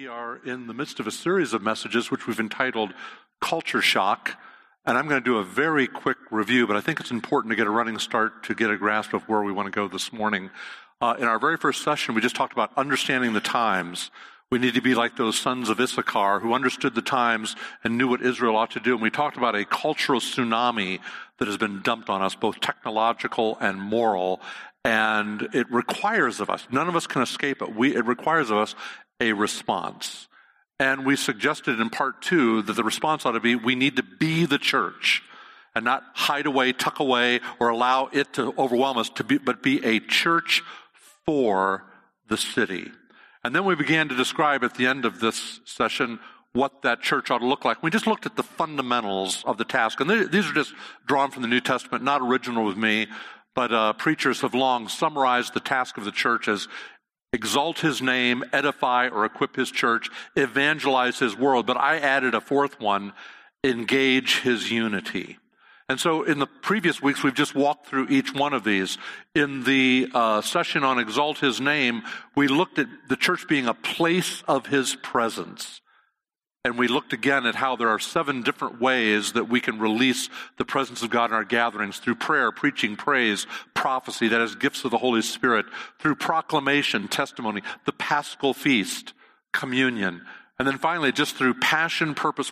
are in the midst of a series of messages which we've entitled Culture Shock, and I'm going to do a very quick review, but I think it's important to get a running start to get a grasp of where we want to go this morning. In our very first session, we just talked about understanding the times. We need to be like those sons of Issachar who understood the times and knew what Israel ought to do. And we talked about a cultural tsunami that has been dumped on us, both technological and moral, and it requires of us, none of us can escape it, it requires of us a response. And we suggested in part 2 that the response ought to be, we need to be the church and not hide away, tuck away, or allow it to overwhelm us, but be a church for the city. And then we began to describe at the end of this session what that church ought to look like. We just looked at the fundamentals of the task. And these are just drawn from the New Testament, not original with me, but preachers have long summarized the task of the church as exalt his name, edify or equip his church, evangelize his world. But I added a fourth one, engage his unity. And so in the previous weeks, we've just walked through each one of these. In the session on exalt his name, we looked at the church being a place of his presence. And we looked again at how there are 7 different ways that we can release the presence of God in our gatherings: through prayer, preaching, praise, prophecy, that is gifts of the Holy Spirit, through proclamation, testimony, the Paschal feast, communion, and then finally just through passion, purpose,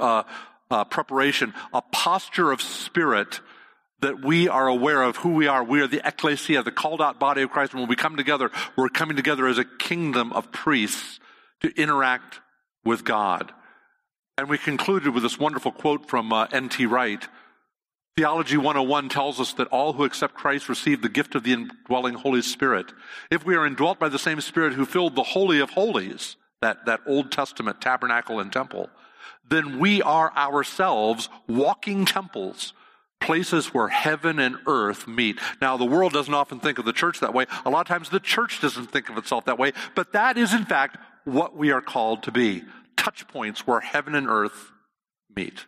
preparation, a posture of spirit that we are aware of who we are. We are the ecclesia, the called out body of Christ. And when we come together, we're coming together as a kingdom of priests to interact with God. And we concluded with this wonderful quote from N.T. Wright. Theology 101 tells us that all who accept Christ receive the gift of the indwelling Holy Spirit. If we are indwelt by the same Spirit who filled the Holy of Holies, that Old Testament tabernacle and temple, then we are ourselves walking temples, places where heaven and earth meet. Now, the world doesn't often think of the church that way. A lot of times the church doesn't think of itself that way, but that is in fact what we are called to be. Touch points where heaven and earth meet.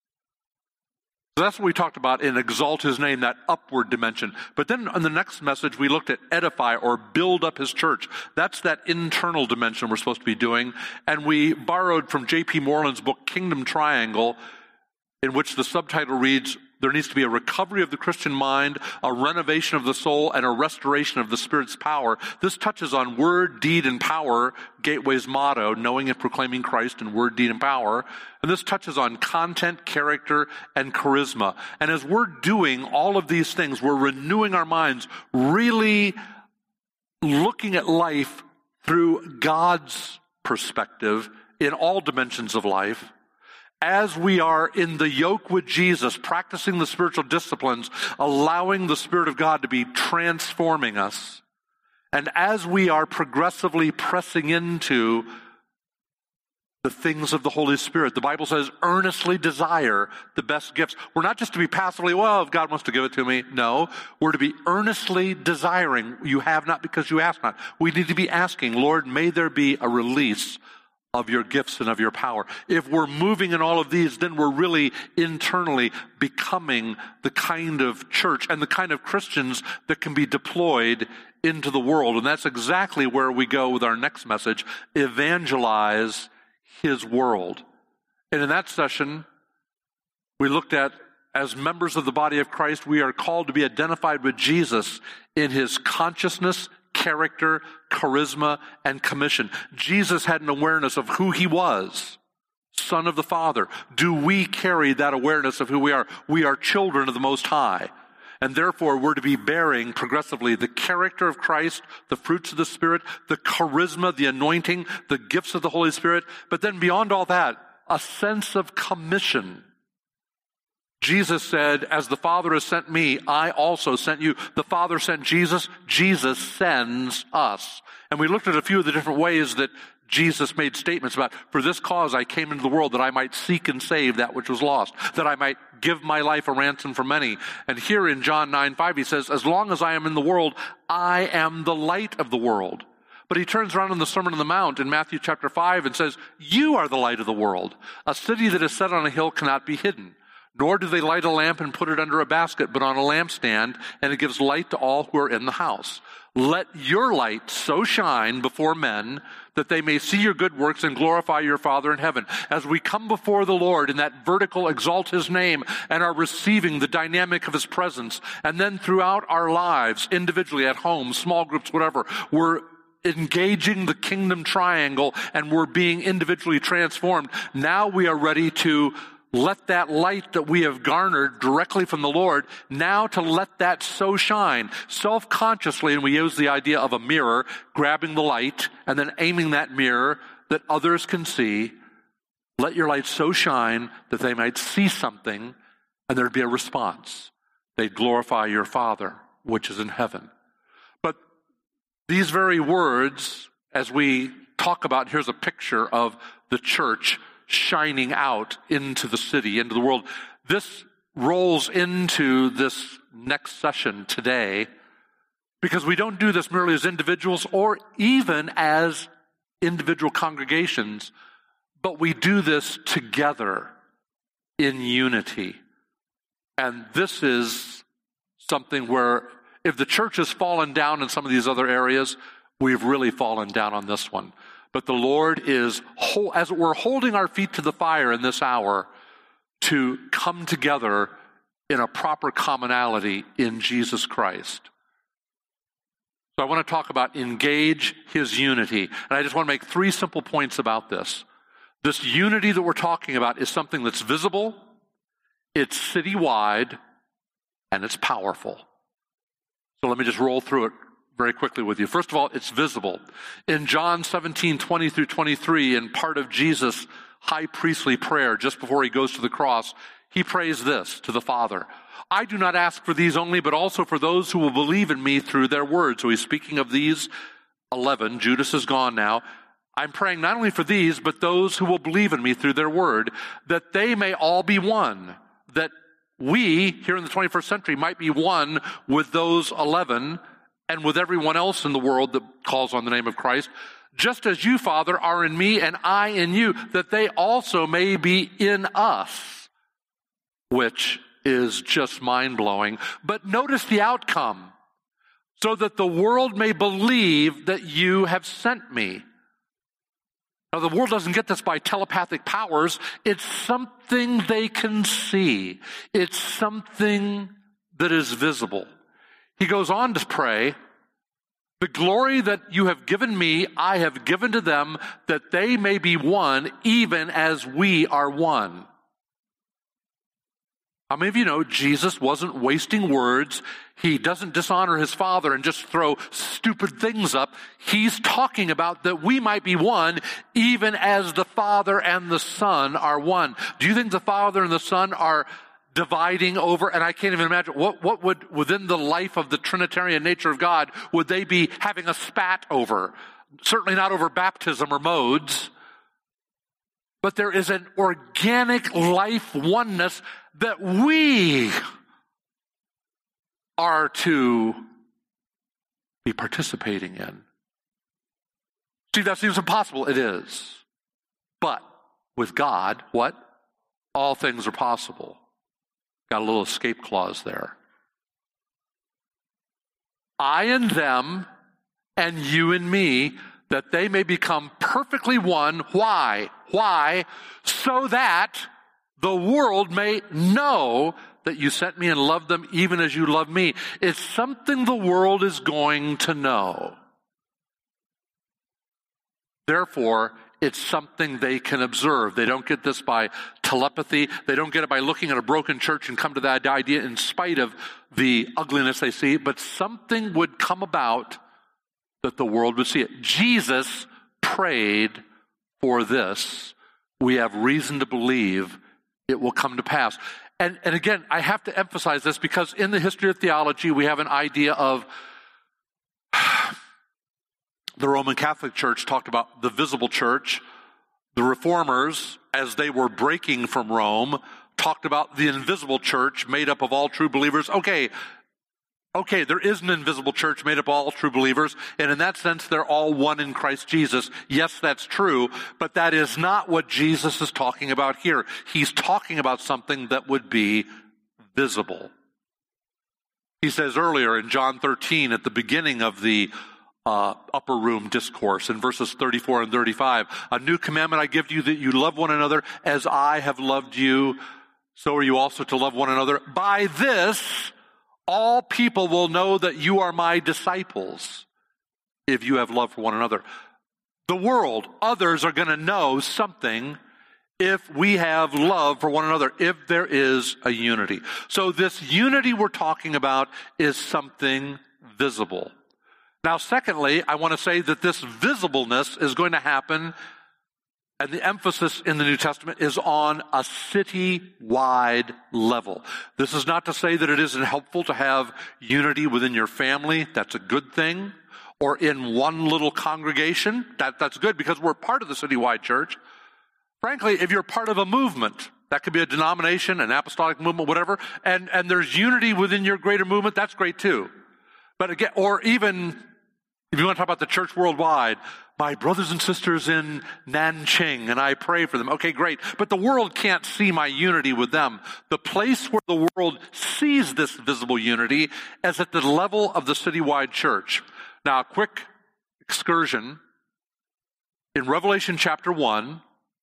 So that's what we talked about in exalt his name, that upward dimension. But then in the next message, we looked at edify or build up his church. That's that internal dimension we're supposed to be doing. And we borrowed from J.P. Moreland's book, Kingdom Triangle, in which the subtitle reads, there needs to be a recovery of the Christian mind, a renovation of the soul, and a restoration of the Spirit's power. This touches on word, deed, and power, Gateway's motto, knowing and proclaiming Christ in word, deed, and power. And this touches on content, character, and charisma. And as we're doing all of these things, we're renewing our minds, really looking at life through God's perspective in all dimensions of life. As we are in the yoke with Jesus, practicing the spiritual disciplines, allowing the Spirit of God to be transforming us, and as we are progressively pressing into the things of the Holy Spirit, the Bible says, earnestly desire the best gifts. We're not just to be passively, well, if God wants to give it to me. No, we're to be earnestly desiring. You have not because you ask not. We need to be asking, Lord, may there be a release of your gifts and of your power. If we're moving in all of these, then we're really internally becoming the kind of church and the kind of Christians that can be deployed into the world. And that's exactly where we go with our next message, evangelize his world. And in that session, we looked at, as members of the body of Christ, we are called to be identified with Jesus in his consciousness, character, charisma, and commission. Jesus had an awareness of who he was, Son of the Father. Do we carry that awareness of who we are? We are children of the Most High. And therefore, we're to be bearing progressively the character of Christ, the fruits of the Spirit, the charisma, the anointing, the gifts of the Holy Spirit. But then beyond all that, a sense of commission. Jesus said, as the Father has sent me, I also sent you. The Father sent Jesus. Jesus sends us. And we looked at a few of the different ways that Jesus made statements about, for this cause I came into the world, that I might seek and save that which was lost, that I might give my life a ransom for many. And here in John 9:5, he says, as long as I am in the world, I am the light of the world. But he turns around in the Sermon on the Mount in Matthew chapter 5 and says, you are the light of the world. A city that is set on a hill cannot be hidden. Nor do they light a lamp and put it under a basket, but on a lampstand, and it gives light to all who are in the house. Let your light so shine before men that they may see your good works and glorify your Father in heaven. As we come before the Lord in that vertical exalt his name and are receiving the dynamic of his presence, and then throughout our lives, individually, at home, small groups, whatever, we're engaging the kingdom triangle and we're being individually transformed. Now we are ready to let that light that we have garnered directly from the Lord, now to let that so shine self-consciously. And we use the idea of a mirror, grabbing the light and then aiming that mirror that others can see. Let your light so shine that they might see something and there'd be a response. They'd glorify your Father, which is in heaven. But these very words, as we talk about, here's a picture of the church shining out into the city, into the world. This rolls into this next session today because we don't do this merely as individuals or even as individual congregations, but we do this together in unity. And this is something where if the church has fallen down in some of these other areas, we've really fallen down on this one. But the Lord is, as we're holding our feet to the fire in this hour, to come together in a proper commonality in Jesus Christ. So I want to talk about engage his unity. And I just want to make 3 simple points about this. This unity that we're talking about is something that's visible, it's citywide, and it's powerful. So let me just roll through it very quickly with you. First of all, it's visible. In John 17:20 through 23, in part of Jesus' high priestly prayer just before he goes to the cross, he prays this to the Father: I do not ask for these only, but also for those who will believe in me through their word. So he's speaking of these 11. Judas is gone now. I'm praying not only for these, but those who will believe in me through their word, that they may all be one, that we, here in the 21st century, might be one with those 11 and with everyone else in the world that calls on the name of Christ, just as you, Father, are in me and I in you, that they also may be in us, which is just mind-blowing. But notice the outcome, so that the world may believe that you have sent me. Now, the world doesn't get this by telepathic powers. It's something they can see. It's something that is visible. He goes on to pray, the glory that you have given me, I have given to them, that they may be one, even as we are one. How many of you know Jesus wasn't wasting words? He doesn't dishonor his Father and just throw stupid things up. He's talking about that we might be one, even as the Father and the Son are one. Do you think the Father and the Son are dividing over, and I can't even imagine, what would, within the life of the Trinitarian nature of God, would they be having a spat over? Certainly not over baptism or modes. But there is an organic life oneness that we are to be participating in. See, that seems impossible. It is. But with God, what? All things are possible. Got a little escape clause there. I and them, and you and me, that they may become perfectly one. Why? Why? So that the world may know that you sent me and loved them even as you love me. It's something the world is going to know. Therefore, it's something they can observe. They don't get this by telepathy. They don't get it by looking at a broken church and come to that idea in spite of the ugliness they see. But something would come about that the world would see it. Jesus prayed for this. We have reason to believe it will come to pass. And again, I have to emphasize this because in the history of theology, we have an idea of the Roman Catholic Church talked about the visible church. The Reformers, as they were breaking from Rome, talked about the invisible church made up of all true believers. Okay, Okay, there is an invisible church made up of all true believers, and in that sense, they're all one in Christ Jesus. Yes, that's true, but that is not what Jesus is talking about here. He's talking about something that would be visible. He says earlier in John 13, at the beginning of the upper room discourse, in verses 34 and 35, a new commandment I give to you, that you love one another as I have loved you, so are you also to love one another. By this, all people will know that you are my disciples, if you have love for one another. The world, others are going to know something if we have love for one another, if there is a unity. So this unity we're talking about is something visible. Now, secondly, I want to say that this visibleness is going to happen, and the emphasis in the New Testament is on a city-wide level. This is not to say that it isn't helpful to have unity within your family. That's a good thing. Or in one little congregation. That's good because we're part of the city-wide church. Frankly, if you're part of a movement, that could be a denomination, an apostolic movement, whatever, and there's unity within your greater movement, that's great too. But again, or even if you want to talk about the church worldwide, my brothers and sisters in Nanjing, and I pray for them. Okay, great. But the world can't see my unity with them. The place where the world sees this visible unity is at the level of the citywide church. Now, a quick excursion. In Revelation chapter 1,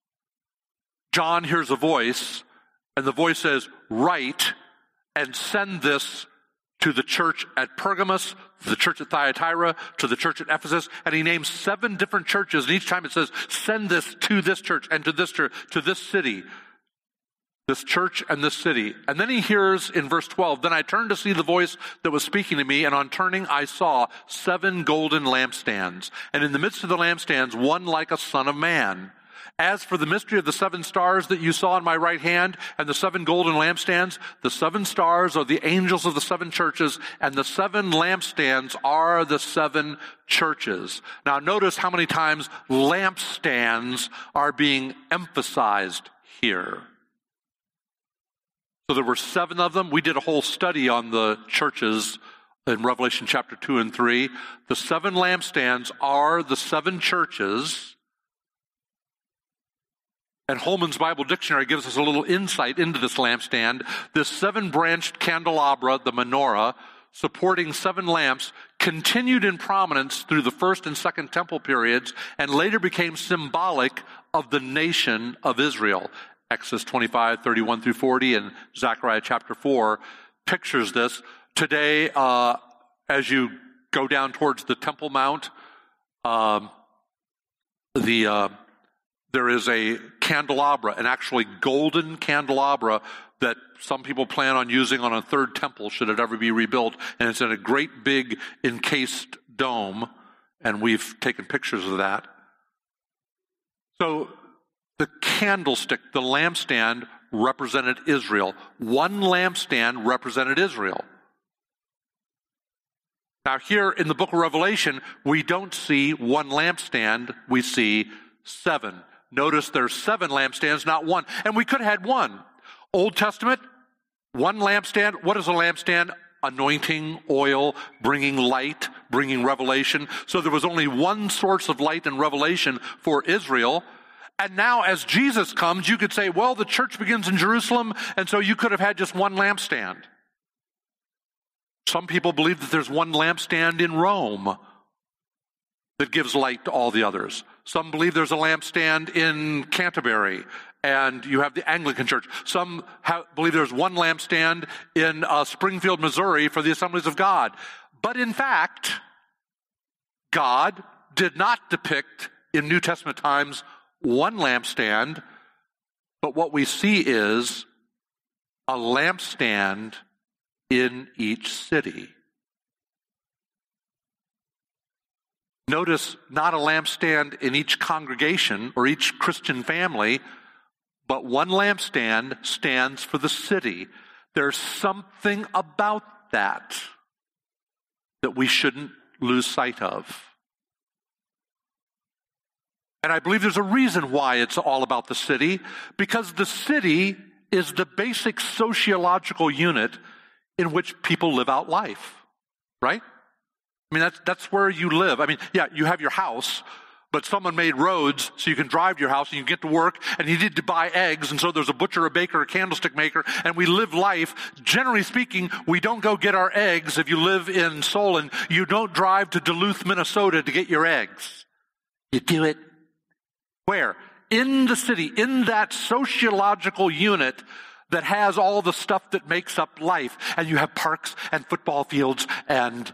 John hears a voice, and the voice says, "Write and send this to the church at Pergamos, to the church at Thyatira, to the church at Ephesus," and he names 7 different churches, and each time it says, "Send this to this church and to this church, to this city, this church and this city." And then he hears in verse 12, "Then I turned to see the voice that was speaking to me, and on turning I saw 7 golden lampstands, and in the midst of the lampstands one like a son of man. As for the mystery of the 7 stars that you saw in my right hand and the 7 golden lampstands, the 7 stars are the angels of the 7 churches, and the 7 lampstands are the 7 churches." Now notice how many times lampstands are being emphasized here. So there were 7 of them. We did a whole study on the churches in Revelation chapter 2 and 3. The 7 lampstands are the 7 churches. And Holman's Bible Dictionary gives us a little insight into this lampstand. This 7-branched candelabra, the menorah, supporting 7 lamps, continued in prominence through the first and second temple periods and later became symbolic of the nation of Israel. Exodus 25, 31 through 40, and Zechariah chapter 4 pictures this. Today, as you go down towards the Temple Mount, there is a candelabra, an actually golden candelabra that some people plan on using on a 3rd temple should it ever be rebuilt. And it's in a great big encased dome, and we've taken pictures of that. So the candlestick, the lampstand, represented Israel. One lampstand represented Israel. Now here in the book of Revelation, we don't see one lampstand, we see 7. Notice there's 7 lampstands, not 1. And we could have had 1. Old Testament, 1 lampstand. What is a lampstand? Anointing, oil, bringing light, bringing revelation. So there was only 1 source of light and revelation for Israel. And now as Jesus comes, you could say, well, the church begins in Jerusalem, and so you could have had just 1 lampstand. Some people believe that there's 1 lampstand in Rome that gives light to all the others. Some believe there's a lampstand in Canterbury, and you have the Anglican Church. Some believe there's 1 lampstand in Springfield, Missouri for the Assemblies of God. But in fact, God did not depict in New Testament times 1 lampstand, but what we see is a lampstand in each city. Notice not a lampstand in each congregation or each Christian family, but 1 lampstand stands for the city. There's something about that we shouldn't lose sight of. And I believe there's a reason why it's all about the city, because the city is the basic sociological unit in which people live out life. right? I mean, that's where you live. I mean, yeah, you have your house, but someone made roads so you can drive to your house and you can get to work, and you need to buy eggs, and so there's a butcher, a baker, a candlestick maker, and we live life. Generally speaking, we don't go get our eggs. If you live in Solon, you don't drive to Duluth, Minnesota to get your eggs. You do it where? In the city, in that sociological unit that has all the stuff that makes up life. And you have parks and football fields and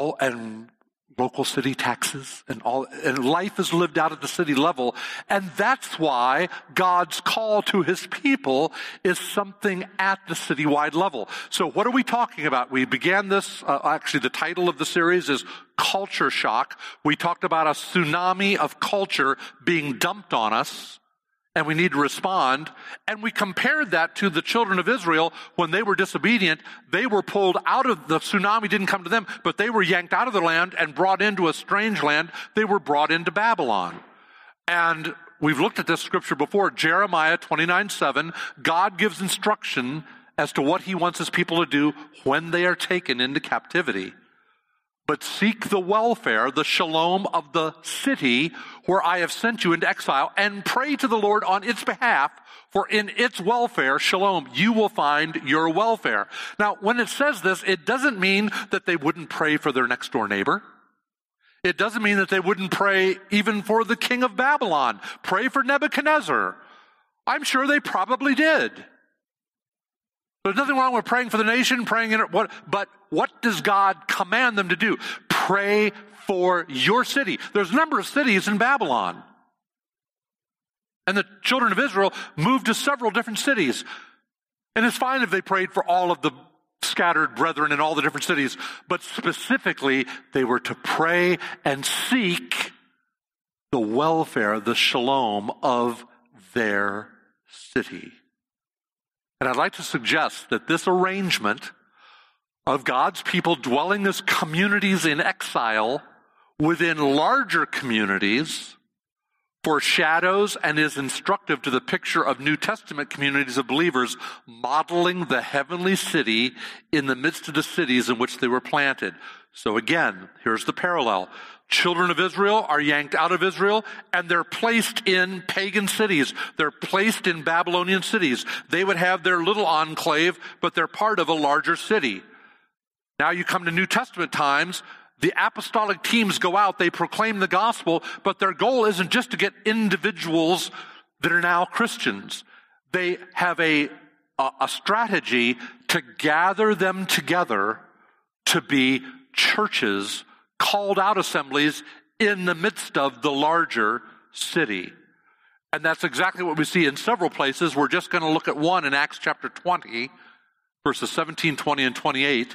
local city taxes and life is lived out at the city level. And that's why God's call to his people is something at the citywide level. So what are we talking about? We began this, actually the title of the series is Culture Shock. We talked about a tsunami of culture being dumped on us, and we need to respond. And we compared that to the children of Israel when they were disobedient. They were pulled out of the tsunami, didn't come to them, but they were yanked out of their land and brought into a strange land. They were brought into Babylon. And we've looked at this scripture before, Jeremiah 29:7. God gives instruction as to what he wants his people to do when they are taken into captivity. But seek the welfare, the shalom of the city where I have sent you into exile, and pray to the Lord on its behalf, for in its welfare, shalom, you will find your welfare. Now, when it says this, it doesn't mean that they wouldn't pray for their next door neighbor. It doesn't mean that they wouldn't pray even for the king of Babylon. Pray for Nebuchadnezzar. I'm sure they probably did. There's nothing wrong with praying for the nation, but what does God command them to do? Pray for your city. There's a number of cities in Babylon. And the children of Israel moved to several different cities. And it's fine if they prayed for all of the scattered brethren in all the different cities, but specifically they were to pray and seek the welfare, the shalom of their city. And I'd like to suggest that this arrangement of God's people dwelling as communities in exile within larger communities foreshadows and is instructive to the picture of New Testament communities of believers modeling the heavenly city in the midst of the cities in which they were planted. So again, here's the parallel. Children of Israel are yanked out of Israel, and they're placed in pagan cities. They're placed in Babylonian cities. They would have their little enclave, but they're part of a larger city. Now you come to New Testament times, the apostolic teams go out, they proclaim the gospel, but their goal isn't just to get individuals that are now Christians. They have a strategy to gather them together to be churches, called out assemblies in the midst of the larger city. And that's exactly what we see in several places. We're just going to look at one in Acts chapter 20, verses 17, 20, and 28.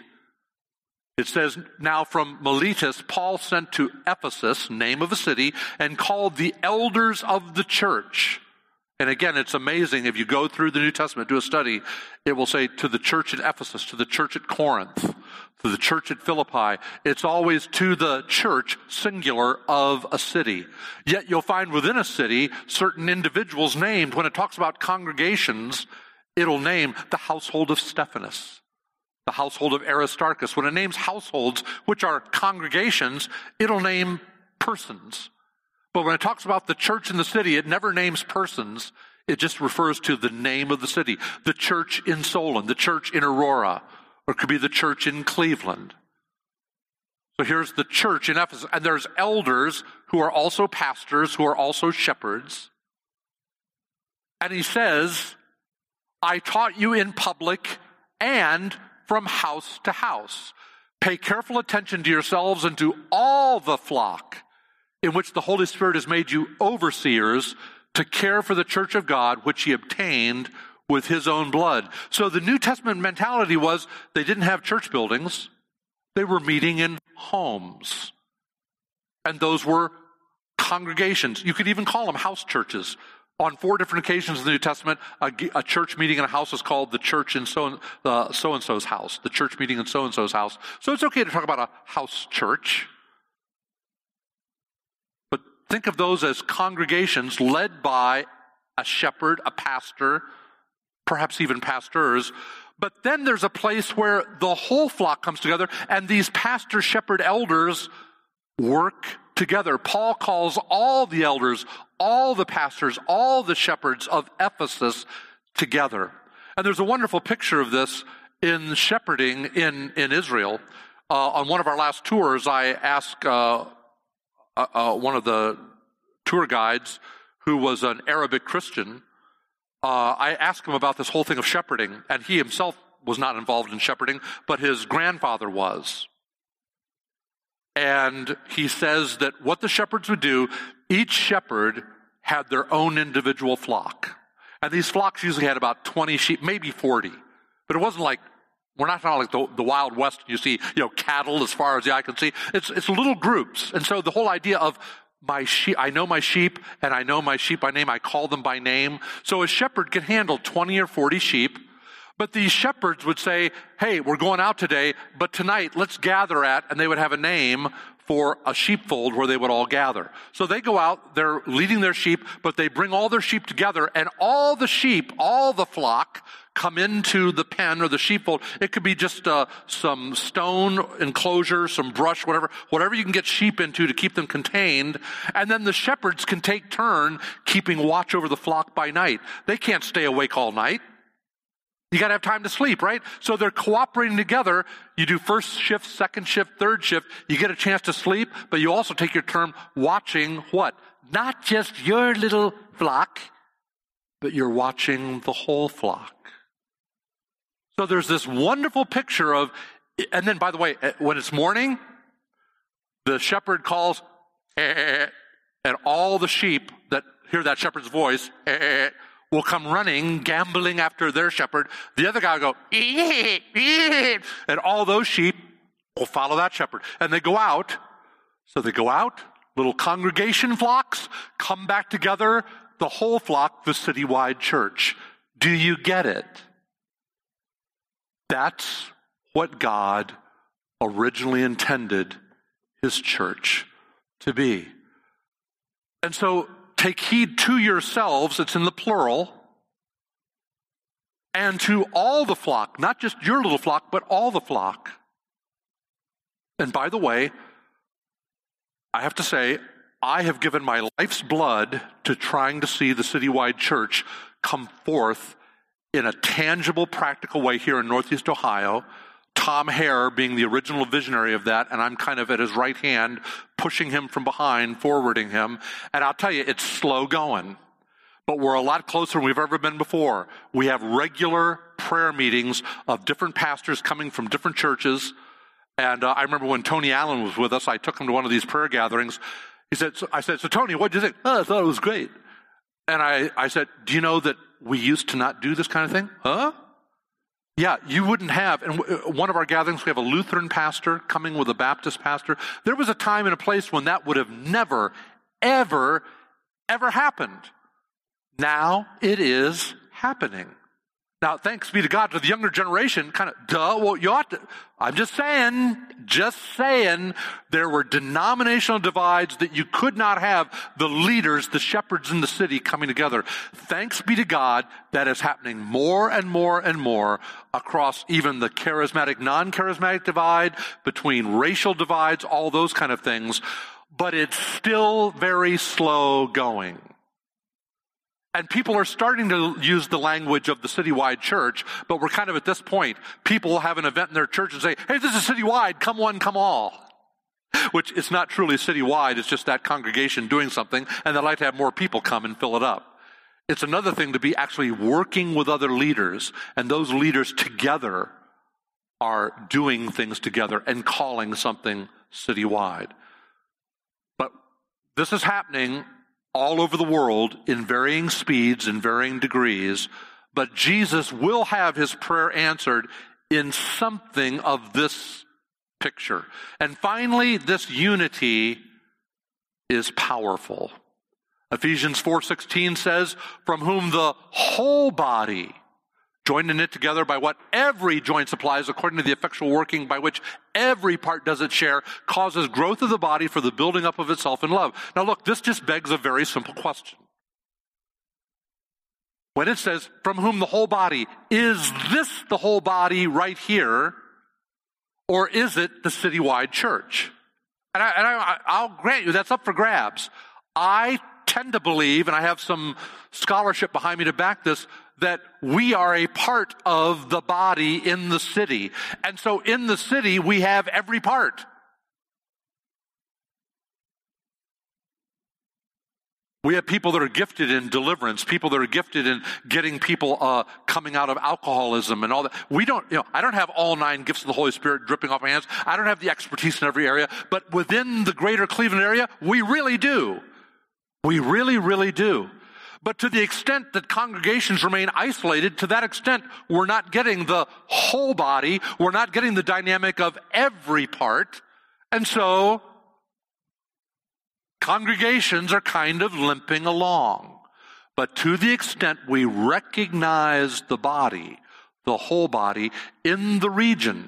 It says, now from Miletus, Paul sent to Ephesus, name of a city, and called the elders of the church. And again, it's amazing. If you go through the New Testament, do a study, it will say to the church at Ephesus, to the church at Corinth, to the church at Philippi. It's always to the church, singular, of a city. Yet you'll find within a city certain individuals named. When it talks about congregations, it'll name the household of Stephanas, the household of Aristarchus. When it names households, which are congregations, it'll name persons. But when it talks about the church in the city, it never names persons. It just refers to the name of the city. The church in Solon, the church in Aurora, or it could be the church in Cleveland. So here's the church in Ephesus. And there's elders who are also pastors, who are also shepherds. And he says, I taught you in public and from house to house. Pay careful attention to yourselves and to all the flock in which the Holy Spirit has made you overseers to care for the church of God, which he obtained with his own blood. So the New Testament mentality was they didn't have church buildings. They were meeting in homes. And those were congregations. You could even call them house churches. On 4 different occasions in the New Testament, a church meeting in a house is called the church in so-and-so's house, the church meeting in so-and-so's house. So it's okay to talk about a house church. But think of those as congregations led by a shepherd, a pastor, perhaps even pastors, But then there's a place where the whole flock comes together, and these pastor, shepherd, elders work together. Paul calls all the elders, all the pastors, all the shepherds of Ephesus together. And there's a wonderful picture of this in shepherding in Israel. On one of our last tours, I asked one of the tour guides, who was an Arabic Christian, I asked him about this whole thing of shepherding, and he himself was not involved in shepherding, but his grandfather was. And he says that what the shepherds would do, each shepherd had their own individual flock. And these flocks usually had about 20 sheep, maybe 40. But it wasn't like, we're not talking like the Wild West, you see, cattle as far as the eye can see. It's little groups. And so the whole idea of my sheep, I know my sheep, and I know my sheep by name, I call them by name. So a shepherd could handle 20 or 40 sheep. But these shepherds would say, hey, we're going out today, but tonight let's gather at, and they would have a name for a sheepfold where they would all gather. So they go out, they're leading their sheep, but they bring all their sheep together, and all the sheep, all the flock, come into the pen or the sheepfold. It could be just some stone enclosure, some brush, whatever you can get sheep into to keep them contained. And then the shepherds can take turn keeping watch over the flock by night. They can't stay awake all night. You got to have time to sleep, right? So they're cooperating together. You do first shift, second shift, third shift. You get a chance to sleep, but you also take your turn watching what? Not just your little flock, but you're watching the whole flock. So there's this wonderful picture of, and then by the way, when it's morning, the shepherd calls, and all the sheep that hear that shepherd's voice, will come running, gambling after their shepherd. The other guy will go, and all those sheep will follow that shepherd. And they go out. So they go out, little congregation flocks, come back together, the whole flock, the citywide church. Do you get it? That's what God originally intended his church to be. And so take heed to yourselves, it's in the plural, and to all the flock, not just your little flock, but all the flock. And by the way, I have to say, I have given my life's blood to trying to see the citywide church come forth in a tangible, practical way here in Northeast Ohio. Tom Hare being the original visionary of that, and I'm kind of at his right hand, pushing him from behind, forwarding him. And I'll tell you, it's slow going. But we're a lot closer than we've ever been before. We have regular prayer meetings of different pastors coming from different churches. And I remember when Tony Allen was with us, I took him to one of these prayer gatherings. I said, so Tony, what did you think? Oh, I thought it was great. And I said, do you know that we used to not do this kind of thing? Huh? Yeah, you wouldn't have. And one of our gatherings, we have a Lutheran pastor coming with a Baptist pastor. There was a time and a place when that would have never, ever, ever happened. Now it is happening. Now, thanks be to God, to the younger generation, kind of, well, you ought to. I'm just saying, there were denominational divides that you could not have the leaders, the shepherds in the city coming together. Thanks be to God, that is happening more and more and more across even the charismatic, non-charismatic divide, between racial divides, all those kind of things. But it's still very slow going. And people are starting to use the language of the citywide church, but we're kind of at this point. People will have an event in their church and say, hey, this is citywide, come one, come all. Which it's not truly citywide, it's just that congregation doing something, and they'd like to have more people come and fill it up. It's another thing to be actually working with other leaders, and those leaders together are doing things together and calling something citywide. But this is happening all over the world in varying speeds and varying degrees, but Jesus will have his prayer answered in something of this picture. And finally, this unity is powerful. Ephesians 4:16 says, from whom the whole body, joined and knit together by what every joint supplies, according to the effectual working by which every part does its share, causes growth of the body for the building up of itself in love. Now look, this just begs a very simple question. when it says, from whom the whole body, is this the whole body right here, or is it the citywide church? And I'll grant you that's up for grabs. I tend to believe, and I have some scholarship behind me to back this, that we are a part of the body in the city. And so in the city, we have every part. We have people that are gifted in deliverance, people that are gifted in getting people coming out of alcoholism and all that. I don't have all 9 gifts of the Holy Spirit dripping off my hands. I don't have the expertise in every area. But within the greater Cleveland area, we really do. We really, really do. But to the extent that congregations remain isolated, to that extent, we're not getting the whole body. We're not getting the dynamic of every part. And so congregations are kind of limping along. But to the extent we recognize the body, the whole body, in the region,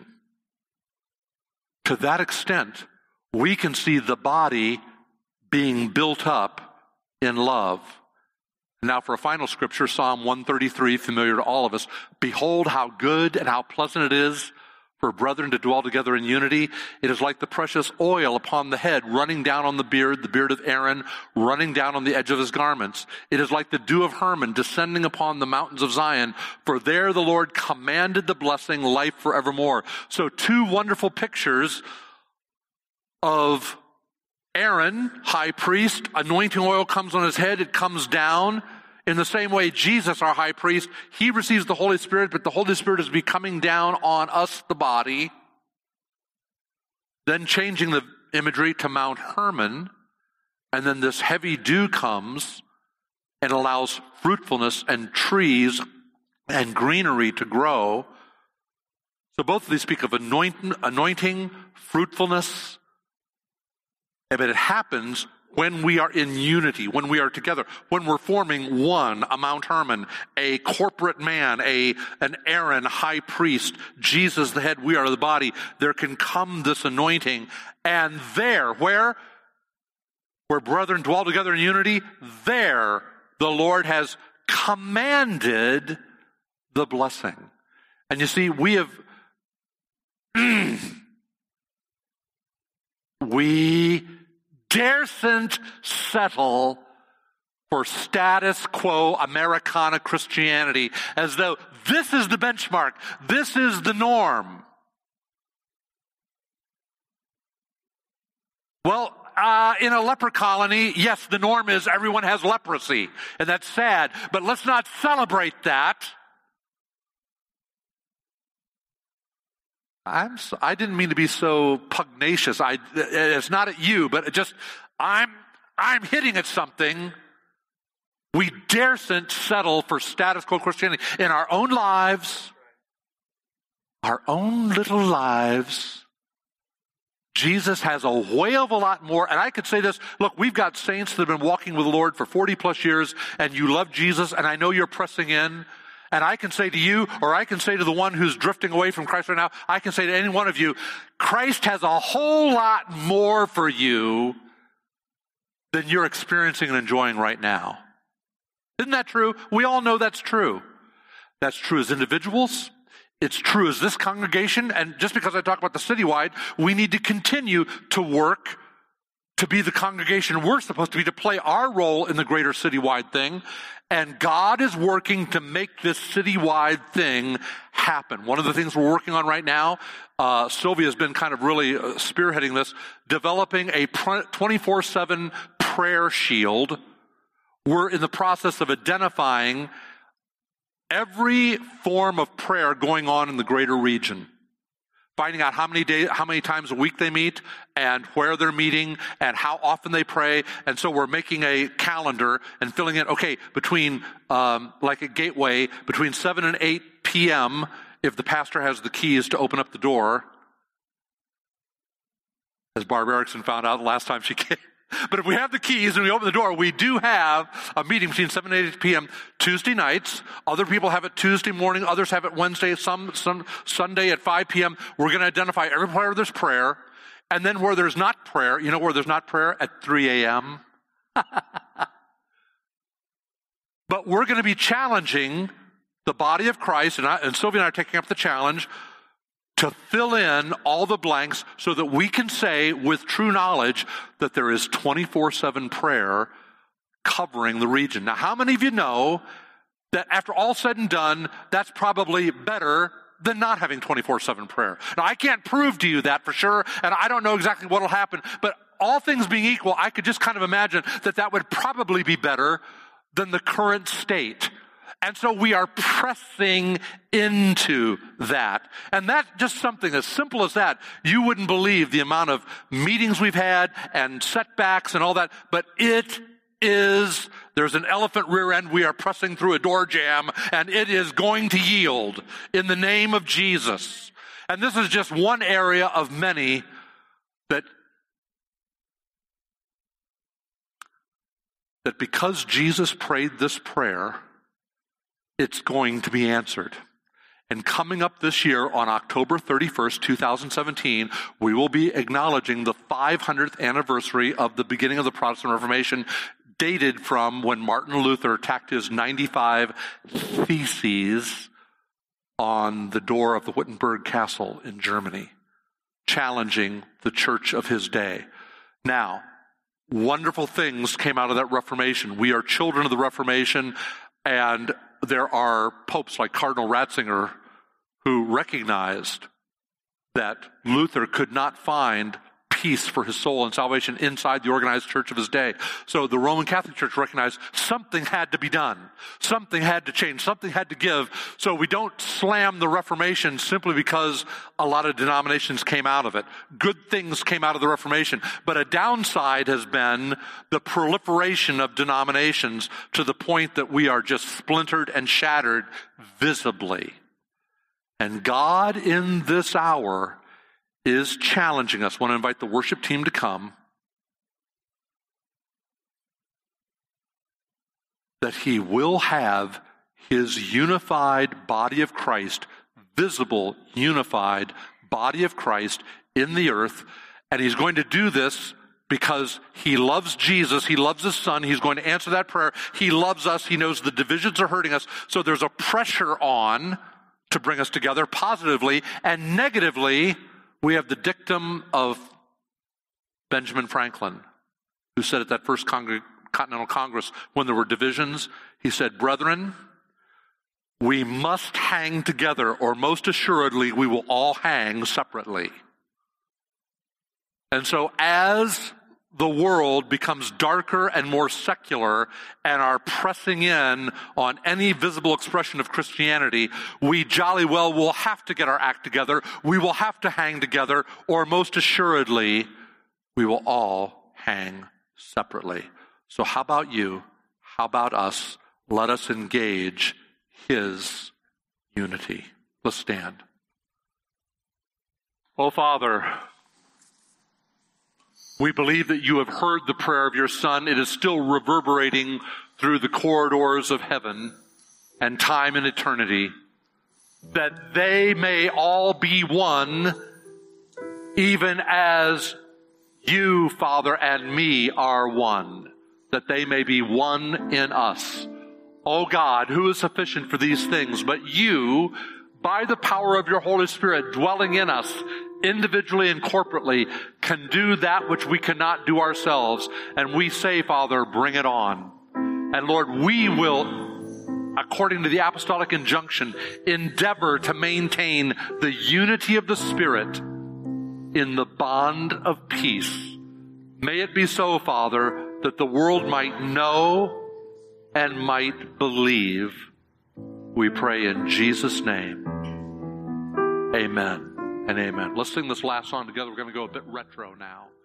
to that extent, we can see the body being built up in love. Now for a final scripture, Psalm 133, familiar to all of us. Behold how good and how pleasant it is for brethren to dwell together in unity. It is like the precious oil upon the head, running down on the beard of Aaron, running down on the edge of his garments. It is like the dew of Hermon, descending upon the mountains of Zion. For there the Lord commanded the blessing, life forevermore. So 2 wonderful pictures of Aaron, high priest, anointing oil comes on his head, it comes down. In the same way, Jesus, our high priest, he receives the Holy Spirit, but the Holy Spirit is coming down on us, the body. Then changing the imagery to Mount Hermon, and then this heavy dew comes and allows fruitfulness and trees and greenery to grow. So both of these speak of anointing, fruitfulness, but it happens when we are in unity, when we are together, when we're forming one, a Mount Hermon, a corporate man, an Aaron, high priest, Jesus the head, we are the body. There can come this anointing, and there, where brethren dwell together in unity, there the Lord has commanded the blessing. And you see, we daresn't settle for status quo Americana Christianity as though this is the benchmark, this is the norm. Well, in a leper colony, yes, the norm is everyone has leprosy, and that's sad, but let's not celebrate that. I didn't mean to be so pugnacious. It's not at you, but I'm hitting at something. We daresn't settle for status quo Christianity in our own lives, our own little lives. Jesus has a whale of a lot more. And I could say this, look, we've got saints that have been walking with the Lord for 40 plus years, and you love Jesus, and I know you're pressing in. And I can say to you, or I can say to the one who's drifting away from Christ right now, I can say to any one of you, Christ has a whole lot more for you than you're experiencing and enjoying right now. Isn't that true? We all know that's true. That's true as individuals. It's true as this congregation. And just because I talk about the citywide, we need to continue to work to be the congregation we're supposed to be, to play our role in the greater citywide thing. And God is working to make this citywide thing happen. One of the things we're working on right now, Sylvia's been kind of really spearheading this, developing a 24/7 prayer shield. We're in the process of identifying every form of prayer going on in the greater region. Finding out how many times a week they meet, and where they're meeting, and how often they pray. And so we're making a calendar and filling in, okay, between, like a Gateway, between 7 and 8 p.m., if the pastor has the keys to open up the door, as Barb Erickson found out the last time she came. But if we have the keys and we open the door, we do have a meeting between 7 and 8 p.m. Tuesday nights. Other people have it Tuesday morning. Others have it Wednesday, some Sunday at 5 p.m. We're going to identify every where there's prayer. And then where there's not prayer, you know where there's not prayer? At 3 a.m. But we're going to be challenging the body of Christ, and Sylvia and I are taking up the challenge to fill in all the blanks so that we can say with true knowledge that there is 24/7 prayer covering the region. Now, how many of you know that after all said and done, that's probably better than not having 24/7 prayer? Now, I can't prove to you that for sure, and I don't know exactly what will happen, but all things being equal, I could just kind of imagine that that would probably be better than the current state. And so we are pressing into that. And that's just something as simple as that. You wouldn't believe the amount of meetings we've had and setbacks and all that, but there's an elephant rear end. We are pressing through a door jam, and it is going to yield in the name of Jesus. And this is just one area of many that because Jesus prayed this prayer, it's going to be answered. And coming up this year on October 31st, 2017, we will be acknowledging the 500th anniversary of the beginning of the Protestant Reformation, dated from when Martin Luther tacked his 95 theses on the door of the Wittenberg Castle in Germany, challenging the church of his day. Now, wonderful things came out of that Reformation. We are children of the Reformation, and there are popes like Cardinal Ratzinger who recognized that Luther could not find peace for his soul and salvation inside the organized church of his day. So the Roman Catholic Church recognized something had to be done. Something had to change. Something had to give. So we don't slam the Reformation simply because a lot of denominations came out of it. Good things came out of the Reformation. But a downside has been the proliferation of denominations to the point that we are just splintered and shattered visibly. And God in this hour is challenging us. I want to invite the worship team to come. That he will have his unified body of Christ, visible, unified body of Christ in the earth. And he's going to do this because he loves Jesus. He loves his son. He's going to answer that prayer. He loves us. He knows the divisions are hurting us. So there's a pressure on to bring us together positively, and negatively, we have the dictum of Benjamin Franklin, who said at that first Continental Congress, when there were divisions, he said, "Brethren, we must hang together, or most assuredly we will all hang separately." And so as the world becomes darker and more secular and are pressing in on any visible expression of Christianity, we jolly well will have to get our act together. We will have to hang together, or most assuredly, we will all hang separately. So how about you? How about us? Let us engage his unity. Let's stand. Oh, Father, we believe that you have heard the prayer of your Son. It is still reverberating through the corridors of heaven and time and eternity, that they may all be one, even as you, Father, and me are one, that they may be one in us. O God, who is sufficient for these things but you, by the power of your Holy Spirit dwelling in us, individually and corporately, can do that which we cannot do ourselves. And we say, Father, bring it on. And Lord, we will, according to the apostolic injunction, endeavor to maintain the unity of the Spirit in the bond of peace. May it be so, Father, that the world might know and might believe. We pray in Jesus' name. Amen and amen. Let's sing this last song together. We're going to go a bit retro now.